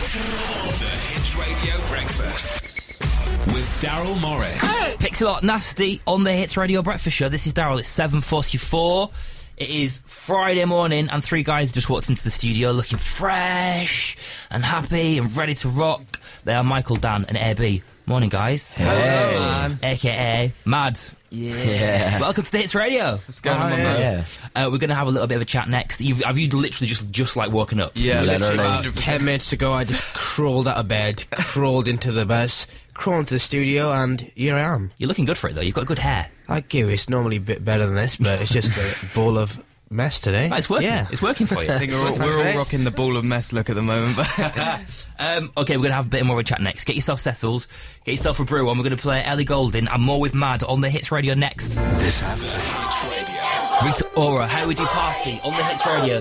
The Hits Radio Breakfast with Daryl Morris. Pixelot Nasty on the Hits Radio Breakfast Show. This is Daryl. It's 7:44. It is Friday morning, and three guys just walked into the studio looking fresh and happy and ready to rock. They are Michael, Dan, and AB. Morning, guys. Hey, man. AKA Mad. Yeah. Welcome to the Hits Radio. What's going on, man? We're going to have a little bit of a chat next. Have you literally just like woken up? Yeah, Literally. literally. About 10 minutes ago, I just crawled out of bed, crawled into the bus, crawled into the studio, and here I am. You're looking good for it, though. You've got good hair. Thank you. It's normally a bit better than this, but it's just a ball of mess today. It's working. Yeah. It's working for you. I think we're all rocking the ball of mess look at the moment. Okay, we're going to have a bit more of a chat next. Get yourself settled. Get yourself a brew on. We're going to play Ellie Goulding and more with Mad on the Hits Radio next. This is the Hits Radio. Rita Ora, How We Do Party on the Hits Radio.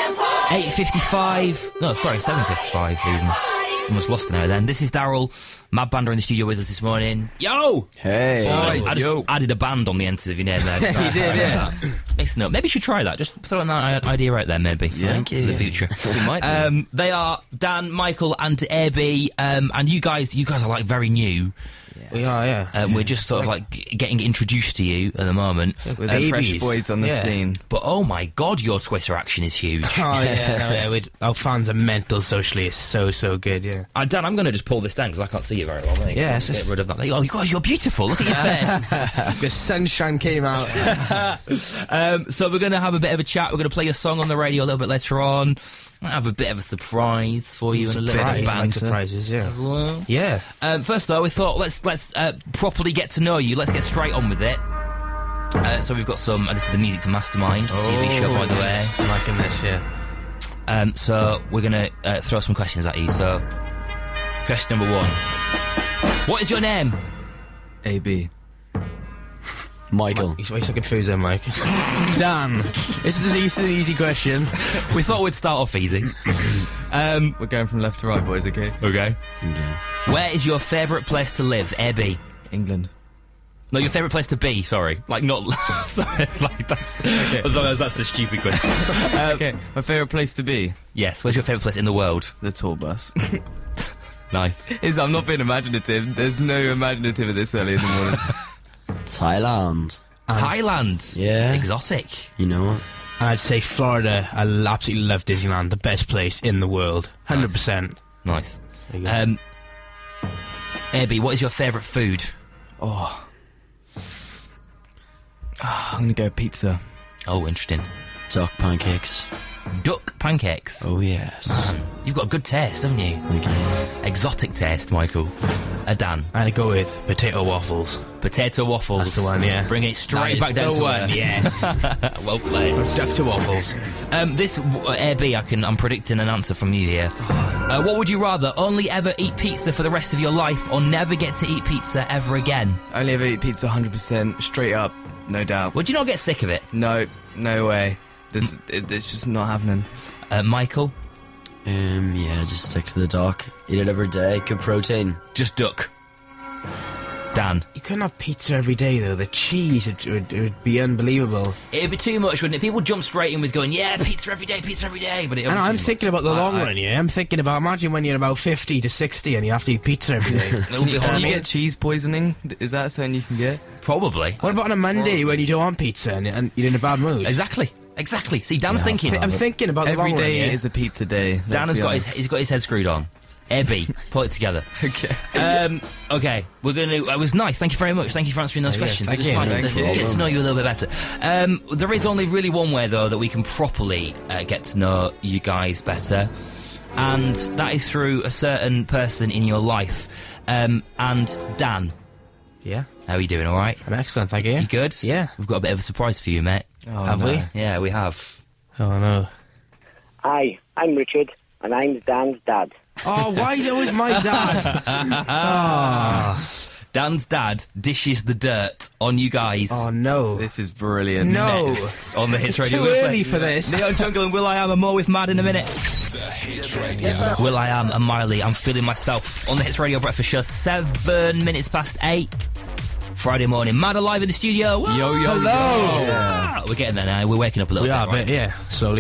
8:55. No, sorry, 7:55 even. Almost lost an hour then. This is Daryl. Mad Bander in the studio with us this morning. Yo! Hey. I just added a band on the end of your name there. You did, yeah. Makes no. Maybe you should try that. Just throw that idea out there, maybe. Yeah. Thank you. In the future. We might. They are Dan, Michael, and AB, and you guys are like very new. We are, yeah. We're just sort of like getting introduced to you at the moment. With the fresh babies. boys on the scene. But oh my god, your Twitter action is huge. Oh, yeah. Our fans are mental socially. It's so good, yeah. Dan, I'm going to just pull this down because I can't see you very well. Mate. Yeah, it's Get just- rid of that. Oh, God, you're beautiful. Look at your face. The sunshine came out. So we're going to have a bit of a chat. We're going to play your song on the radio a little bit later on. Might have a bit of a surprise for you and a little bit of Like banter. surprises, yeah. Well, Yeah. first though, we thought let's properly get to know you. Let's get straight on with it. So we've got some. This is the Music to Mastermind TV show, by the way. I'm liking this, yeah. So we're gonna throw some questions at you. So, question number 1: what is your name? AB. Michael. He's so confused there, Mike. Dan. This is an easy question. We thought we'd start off easy. We're going from left to right, boys, okay? Okay. Where is your favourite place to live? AB. England. No, your favourite place to be. Sorry, like not. Sorry, like that's. Okay. Otherwise, that's a stupid question. Okay, my favourite place to be? Yes. Where's your favourite place in the world? The tour bus. Nice. I'm not being imaginative. There's no imaginative at this early in the morning. Thailand. Thailand. Yeah. Exotic. You know what? I'd say Florida. I absolutely love Disneyland. The best place in the world. 100%. Nice. There you go. AB, what is your favourite food? I'm gonna go pizza. Oh, interesting. Duck pancakes. Duck pancakes. Oh, yes. You've got good taste, haven't you? Thank you. Exotic taste, Michael. Dan. I'd go with potato waffles. Potato waffles. That's the one, yeah. Bringing it straight That back is down the to one, earth. yes. Well played. Duck to waffles. This AB, I'm predicting an answer from you here. What would you rather? Only ever eat pizza for the rest of your life, or never get to eat pizza ever again? I only ever eat pizza 100%, straight up, no doubt. Would you not get sick of it? No way. It's just not happening. Michael? Yeah, just stick to the duck. Eat it every day. Good protein. Just duck. Dan? You couldn't have pizza every day, though. The cheese, it would be unbelievable. It'd be too much, wouldn't it? People jump straight in with going, yeah, pizza every day, but it And I'm thinking about the long run, yeah? I'm thinking about, imagine when you're about 50 to 60 and you have to eat pizza every day. It would be Can horrible. you get cheese poisoning? Is that something you can get? Probably. What about on a Monday when you don't want pizza and you're in a bad mood? Exactly. See, Dan's thinking. I'm thinking about the Every long run, day yeah? is a pizza day. Dan has let's be got honest. he's got his head screwed on. AB, pull it together. Okay. Okay, we're going to... It was nice, thank you very much. Thank you for answering those questions. thank It was you. nice Thank to you. get to know you a little bit better. There is only really one way, though, that we can properly get to know you guys better. And that is through a certain person in your life. And Dan, Yeah? how are you doing, all right? I'm excellent, thank you. You good? Yeah. We've got a bit of a surprise for you, mate. Oh, Have no. we? Yeah, we have. Oh, no. Hi, I'm Richard, and I'm Dan's dad. Oh, why is it always my dad? Dan's dad dishes the dirt on you guys. Oh, no. This is brilliant. No. Next on the Hits Radio. Too We'll play early for this. Neon Jungle and Will I Am and more with Mad in a minute. The Hits Radio. Will I Am and Miley, I'm Feeling Myself on the Hits Radio Breakfast Show, 7 minutes past 8. Friday morning, Mad alive in the studio. Yo, yo, Hello. We're getting there now. We're waking up a little We bit. are, right? but yeah, slowly.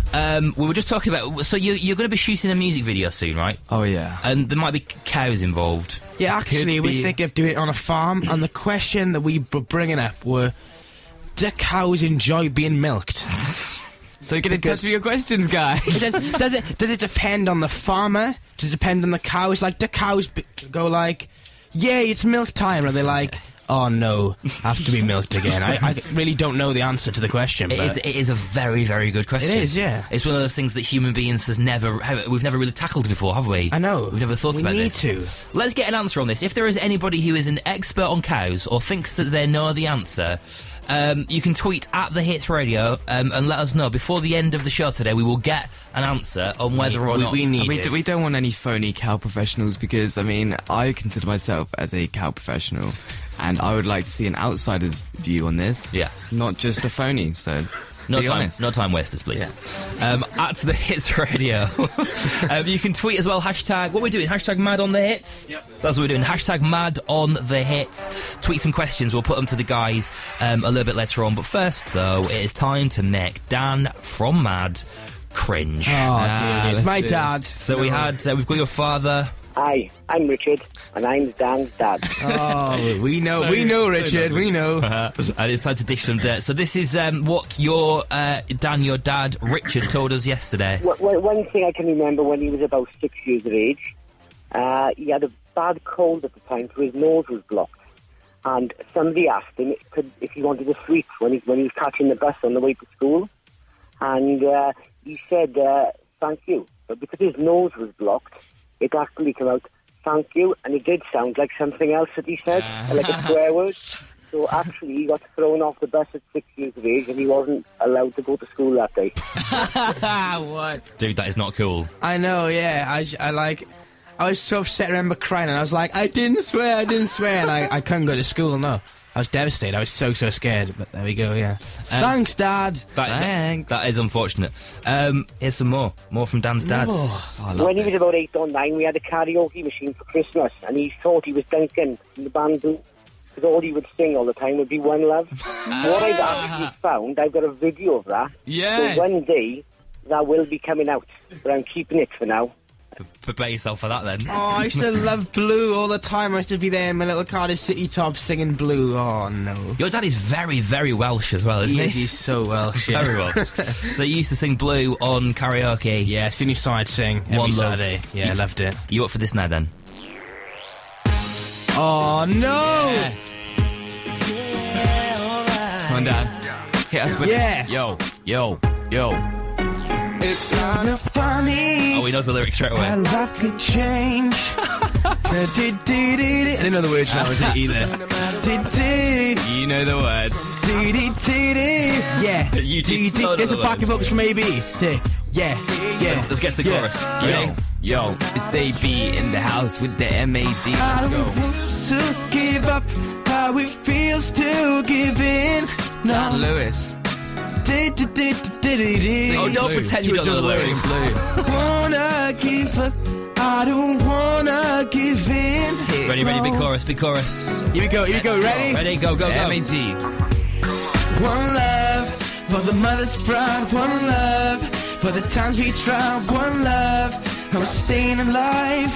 We were just talking about. So you're going to be shooting a music video soon, right? Oh, yeah. And there might be cows involved. Yeah, actually, we be. think of doing it on a farm, and the question that we were bringing up were, do cows enjoy being milked? So get in touch with your questions, guy. Does it depend on the farmer? Does it depend on the cows? Like, do cows go like, yay, it's milk time? Or are they like, oh no, have to be milked again? I really don't know the answer to the question. It is a very, very good question. It is, yeah. It's one of those things that human beings we've never really tackled before, have we? I know. We've never thought about this. We need to. Let's get an answer on this. If there is anybody who is an expert on cows or thinks that they know the answer, you can tweet at The Hits Radio and let us know. Before the end of the show today, we will get an answer on whether or not... We don't want any phony cow professionals because, I mean, I consider myself as a cow professional and I would like to see an outsider's view on this. Yeah. Not just a phony, so... No be honest. time wasters, please. Yeah. At The Hits Radio. You can tweet as well, hashtag... What are we doing? Hashtag Mad on the Hits? Yep. That's what we're doing. Hashtag Mad on the Hits. Tweet some questions. We'll put them to the guys a little bit later on. But first, though, it is time to make Dan from Mad cringe. Oh, dear. It's my dad. So we've got your father... Hi, I'm Richard, and I'm Dan's dad. Oh, we know, Richard, we know. And it's time to dish some dirt. So this is what your dad, Richard, told us yesterday. One thing I can remember when he was about 6 years of age, he had a bad cold at the time, so his nose was blocked. And somebody asked him if he wanted a sweet when he was catching the bus on the way to school. And he said, thank you. But because his nose was blocked, it actually came out, thank you, and it did sound like something else that he said, like a swear word. So actually, he got thrown off the bus at 6 years of age, and he wasn't allowed to go to school that day. What? Dude, that is not cool. I know, yeah. I was so upset, I remember crying, and I was like, I didn't swear, and I couldn't go to school, no. I was devastated. I was so scared, but there we go, yeah. Thanks, Dad. Thanks. That is unfortunate. Here's some more from Dan's dad. When he was about 8 or 9, we had a karaoke machine for Christmas, and he thought he was Duncan from the band Blue, because all he would sing all the time would be One Love. What I've actually found, I've got a video of that. Yes. So one day, that will be coming out, but I'm keeping it for now. Prepare yourself for that, then. Oh, I used to love Blue all the time. I used to be there in my little Cardiff City top singing Blue. Oh, no. Your dad is very, very Welsh as well, isn't he? He's so Welsh, yeah. Very Welsh. So you used to sing Blue on karaoke? Yeah, as soon as you saw I'd sing every One Saturday. Love. Yeah, I loved it. You up for this now, then? Oh, no! Yes. Come on, Dad. Hit us with Yeah. Yo. It's kind of funny. Oh, he knows the lyrics straight away. How life could change. I didn't know the words now, either. You know the words. Yeah. You do so know There's the a backing vocals from AB. Yeah. Let's get to the chorus. You ready? Yo, it's AB in the house with the MAD. How Let's it go. feels to give up. How it feels to give in. Dan Lewis. Oh, don't pretend you don't know the lyrics. Wanna give up. I don't wanna give in. Ready, big chorus. Here we go, ready? Ready, go. MAD. One love for the mother's pride. One love for the times we tried. One love, and we're staying alive.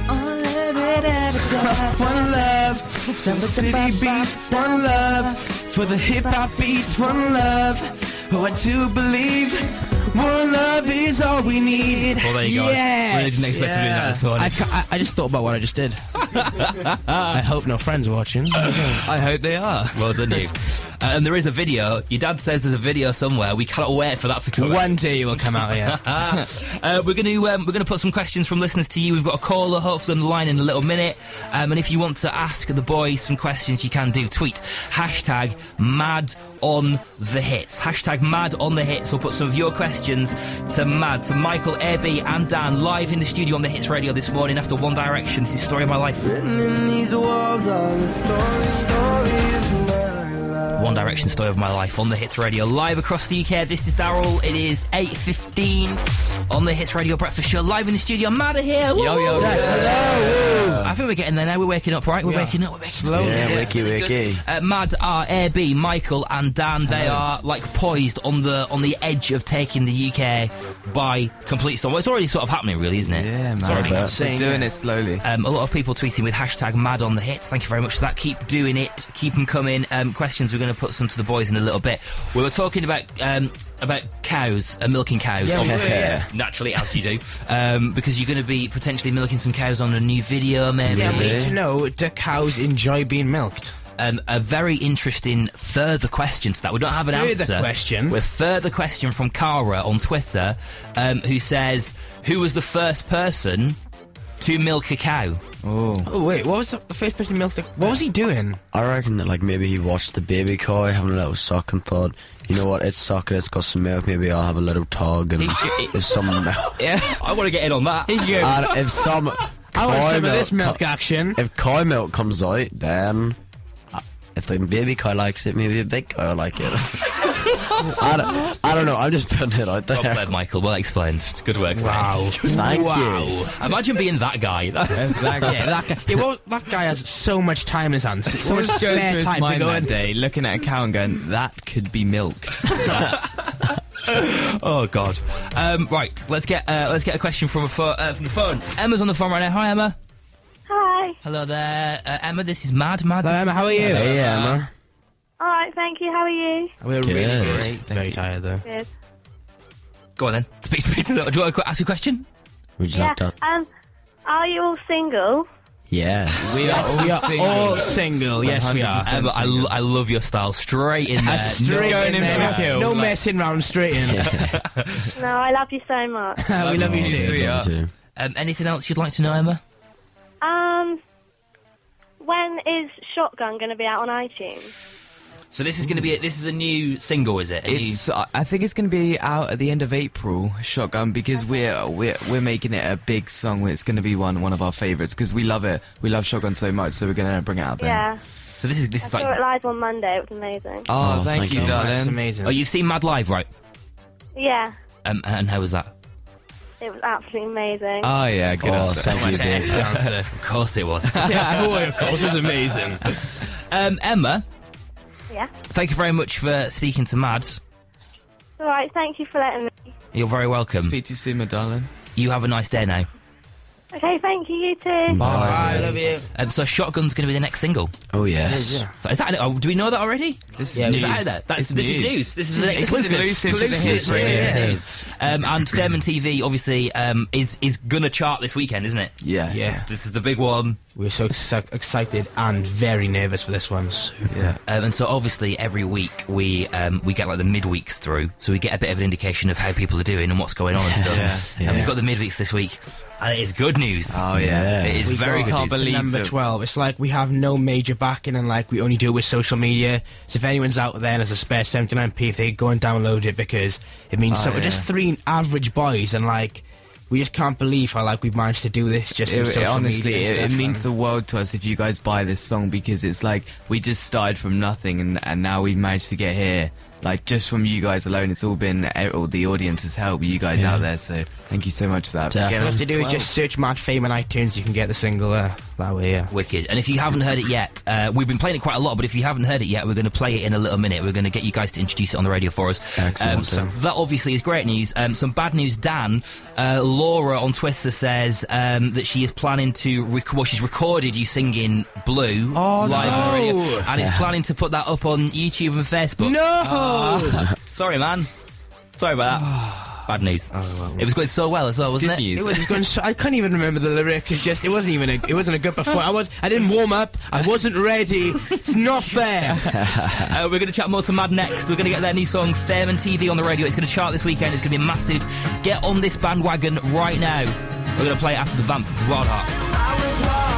One love for the city beats. One love for the hip hop beats. One love, oh, I do believe. One love is all we need. Well, there you go. Yes. Really didn't expect to do that this morning. I just thought about what I just did. I hope no friends are watching. I hope they are. Well done, you. And there is a video. Your dad says there's a video somewhere. We cannot wait for that to come out. One day it will come out, yeah. We're going to put some questions from listeners to you. We've got a caller hopefully on the line in a little minute. And if you want to ask the boys some questions, you can do. Tweet hashtag Mad on the Hits. Hashtag Mad on the Hits. We'll put some of your questions to Michael, AB and Dan live in the studio on the Hits Radio this morning after One Direction. This is Story of My Life. Written in these walls are the stories of my life. One Direction Story of My Life on the Hits Radio, live across the UK. This is Daryl. It is 8:15 on the Hits Radio Breakfast Show, live in the studio. Matt here. Woo! Yo. Hello. I think we're getting there now. We're waking up, right? We're waking up. Slowly. Yeah, wakey. Mad are AB, Michael and Dan. They are like poised on the edge of taking the UK by complete storm. Well, it's already sort of happening, really, isn't it? Yeah, It's man. already We're doing it slowly. a lot of people tweeting with hashtag Mad on the Hits. Thank you very much for that. Keep doing it. Keep them coming. Questions, we're going to put some to the boys in a little bit. We were talking about cows, milking cows. Yeah, obviously, yeah. naturally, as you do, because you're going to be potentially milking some cows on a new video, maybe. Yeah, we need to know, do cows enjoy being milked? A very interesting further question to that. We don't have an Further answer. question? With further question from Cara on Twitter, who says, who was the first person to milk a cow? Oh, wait, what was the first person to milk the... What was he doing? I reckon that, like, maybe he watched the baby cow having a little suck and thought, you know what, it's sucking, it's got some milk, maybe I'll have a little tug and if some milk. Yeah, I want to get in on that. And if some I want cow some of milk this milk action. if cow milk comes out, then if the baby cow likes it, maybe a big cow will like it. I don't know, I'm just putting it out there. Well played, Michael. Well explained. Good work. Wow. Thank Wow. you. Imagine being that guy. Yeah, that guy. Yeah, well, that guy has so much time in his hands. So much What's going spare through his time to mind go that in. day, looking at a cow and going, that could be milk. Oh God. Right. Let's get a question from the phone. Emma's on the phone right now. Hi, Emma. Hi. Hello there, Emma. This is Mad. Hello, Emma, how are you? Hey, Emma. All right, thank you. How are you? We're really Good. great. Very tired, though. Good. Go on then. Speak to them. Do you want to ask a question? Would you Yeah. like that? Are you all single? Yes. We are all single. All single. Yes, we are. 100%. Emma, I love your style. Straight in there. Straight going in in there. for the kills. No messing round, straight in. No, I love you so much. We love you you, too. sweetheart. Too. Anything else you'd like to know, Emma? When is Shotgun going to be out on iTunes? So this is going to be this is a new single, is it? I think it's going to be out at the end of April, Shotgun, because we're making it a big song. It's going to be one of our favourites because we love it. We love Shotgun so much, so we're going to bring it out then. Yeah. So this I is saw like. it live on Monday. It was amazing. Oh, Oh, thank thank you, you. darling. That's amazing. Oh, you've seen Mad Live, right? Yeah. And how was that? It was absolutely amazing. Oh, yeah, good Oh, answer. thank you, babe. Excellent answer. Of course it was. Yeah, of course, it was amazing. Emma, Yeah. thank you very much for speaking to Mad. All right, thank you for letting me. You're very welcome. Speak to you soon, my darling. You have a nice day now. Okay, thank you. You too. Bye. I love you. So Shotgun's going to be the next single. Oh, yes. Yeah. So is that? Do we know that already? This Yeah, is Is news. that out there? It's This is news. This is an Exclusive. exclusive. Exclusive to the Hits Radio. Yeah, it is. And Fairman TV obviously is gonna chart this weekend, isn't it? Yeah. Yeah. This is the big one. We're so excited and very nervous for this one. Yeah. And so obviously every week we get like the midweeks through, so we get a bit of an indication of how people are doing and what's going on and stuff. Yeah. And we've got the midweeks this week, and it is good news. Oh, yeah. It is We very got good can't news. believe number that- 12. It's like we have no major backing and like we only do it with social media. So if anyone's out there and has a spare 79p, if they go and download it because it means so. yeah. Just three average boys and like we just can't believe how like we've managed to do this just through social honestly, media. it and means stuff. the world to us if you guys buy this song because it's like we just started from nothing and now we've managed to get here. Like just from you guys alone, it's all been all the audience's help. You guys out there, so thank you so much for that. Definitely. All you have to do is just search Mad Fame on iTunes. You can get the single that way. Yeah. Wicked. And if you haven't heard it yet, we've been playing it quite a lot, but if you haven't heard it yet, we're going to play it in a little minute. We're going to get you guys to introduce it on the radio for us. Excellent. So that obviously is great news. Some bad news, Dan. Laura on Twitter says that she is planning to... she's recorded you singing Blue live on the radio, and is planning to put that up on YouTube and Facebook. No. Sorry, man. Sorry about that. Bad news. It was going so well as well, wasn't good it? news. It was just going so, I couldn't even remember the lyrics. It wasn't even a good performance. I didn't warm up. I wasn't ready. It's not fair. We're going to chat more to Mad next. We're going to get their new song, Fairman TV, on the radio. It's going to chart this weekend. It's going to be massive. Get on this bandwagon right now. We're going to play it after the Vamps. This is Wild Heart.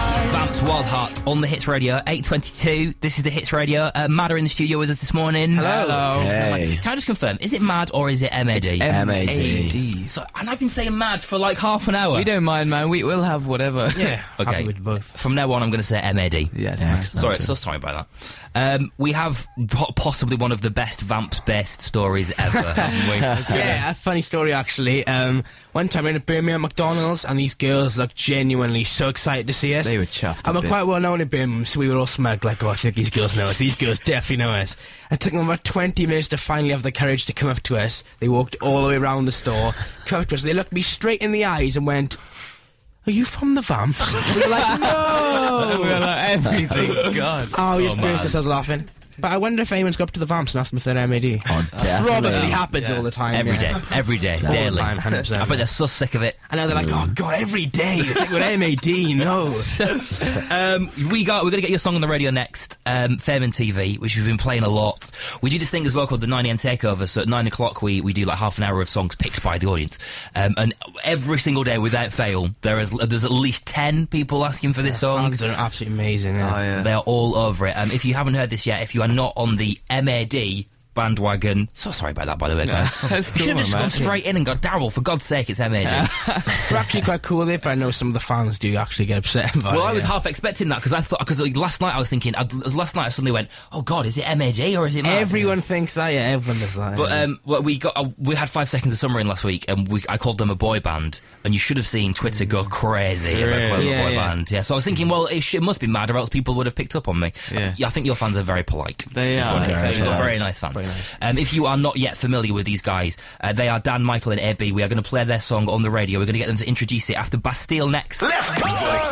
Vamps Wild Heart on the Hits Radio, 8:22. This is the Hits Radio. Mad are in the studio with us this morning. Hello. Hey. Can I just confirm, is it Mad or is it MAD? MAD. So, and I've been saying Mad for like half an hour. We don't mind, man. We'll have whatever. Yeah. Okay. Happy with both. From now on, I'm going to say MAD. Yes. Sorry, so sorry about that. We have possibly one of the best Vamps-based stories ever, haven't we? Yeah, a funny story actually. One time we were in a Birmingham McDonald's and these girls looked genuinely so excited to see us. They were chuffed. And we're quite well known in Birmingham, so we were all smug, like, oh, I think these girls know us. These girls definitely know us. It took them about 20 minutes to finally have the courage to come up to us. They walked all the way around the store, come up to us, they looked me straight in the eyes and went, are you from the Vamps? We were like, no! We were like, everything. God. Oh, we just burst ourselves laughing. But I wonder if anyone's got up to the Vamps and asked them if they're MAD. Oh, definitely. Probably happens all the time. Every day, daily. All the time, 100%. I bet they're so sick of it. I know they're like, oh god, every day. We're MAD, no. We're going to get your song on the radio next, Fairman TV, which we've been playing a lot. We do this thing as well called the 9am Takeover, so at 9 o'clock we do like half an hour of songs picked by the audience. And every single day, without fail, there's at least 10 people asking for this song. Songs are absolutely amazing. Yeah. Oh, yeah. They're all over it. If you haven't heard this yet, if you are not on the MAD bandwagon, so sorry about that, by the way, guys. That's cool, Should have just man. gone straight in and got Daryl, for God's sake, it's MAD. We're actually quite cool with it, but I know some of the fans do actually get upset by it. Well, I was half expecting that because last night I was thinking. Last night I suddenly went, "Oh God, is it MAD or is it Mad?" Everyone thinks that, yeah, everyone does that. But well, we had 5 seconds of summer in last week, and I called them a boy band, and you should have seen Twitter go crazy about calling them a boy band. Yeah, so I was thinking, well, it must be Mad, or else people would have picked up on me. Yeah. I think your fans are very polite. They That's are. what I think. Very You've got nice. very nice fans. Very nice. If you are not yet familiar with these guys, they are Dan, Michael, and AB. We are going to play their song on the radio. We're going to get them to introduce it after Bastille next. Let's go!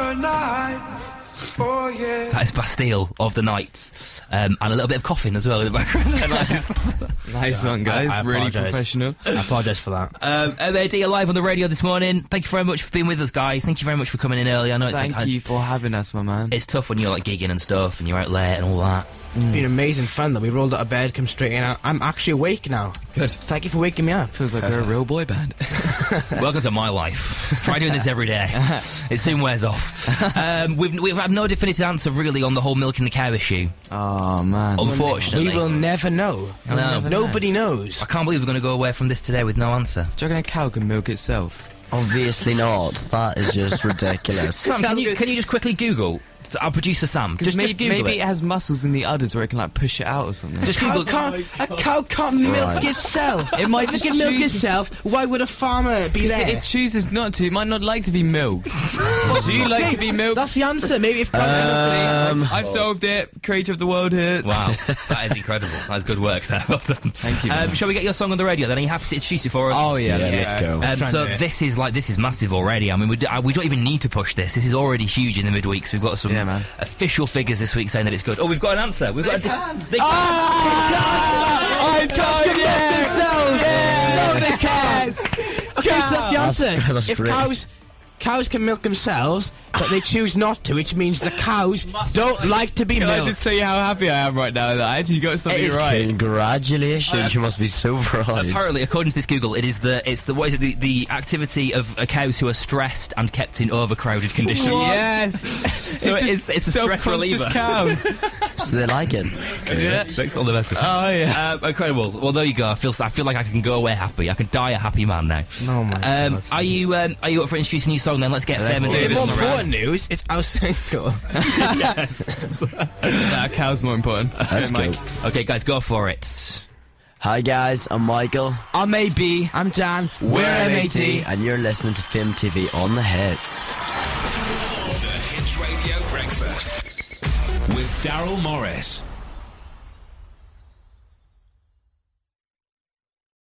Oh, yeah. That is Bastille of the Night, and a little bit of coughing as well in the background. Nice one, guys. I really apologise. professional. I apologise for that. MAD are live on the radio this morning. Thank you very much for being with us, guys. Thank you very much for coming in early. I know it's Thank you for having us, my man. It's tough when you're like gigging and stuff, and you're out late and all that. It's been amazing fun though. We rolled out of bed, come straight in. I'm actually awake now. Good. Thank you for waking me up. Feels like we're a real boy band. Welcome to my life. Try doing this every day. It soon wears off. We've had no definitive answer really on the whole milking the cow issue. Oh, man. Unfortunately, We will never know. I know. Nobody knows. I can't believe we're going to go away from this today with no answer. Do you reckon a cow can milk itself? Obviously not. That is just ridiculous. Sam, can you just quickly Google? Our producer Sam, just Google maybe it. it has muscles in the udders where it can like push it out or something. Just A Google. cow can't milk itself. It might If it just can milk choose- itself, why would a farmer be there? It chooses not to. It might not like to be milked. Do you like to be milked? That's the answer. Maybe if I've solved it. Creator of the world here. Wow, that is incredible. That's good work there. Well done. Thank you. Shall we get your song on the radio then? Are you happy to introduce it for us? Oh, yeah. Let's go. So this is massive already. I mean, we don't even need to push this. This is already huge in the midweeks. We've got some Yeah, man. official figures this week saying that it's good. Oh, we've got an answer. We've got they I told you! No, they can't. Okay, so that's the answer. That's If great. cows can milk themselves, but they choose not to, which means the cows don't like to be Can I milked. just tell you how happy I am right now that I actually got something right? Congratulations, you must be so proud. Apparently, according to this Google, it's the activity of cows who are stressed and kept in overcrowded conditions. Yes. So it's a stress reliever. cows. So they like it. Yeah. Thanks all the best. Oh yeah. Incredible. Well, there you go. I feel like I can go away happy. I can die a happy man now. Oh my God. Are you up for introducing a new song then? Let's get Fairman do to it. this More on the radio. important news, it's our single. That cow's more important. Let's go. Mike. Okay, guys, go for it. Hi guys, I'm Michael. I'm AB. I'm Dan. We're MAT, and you're listening to Film TV on the Hits. The Hits Radio Breakfast with Daryl Morris.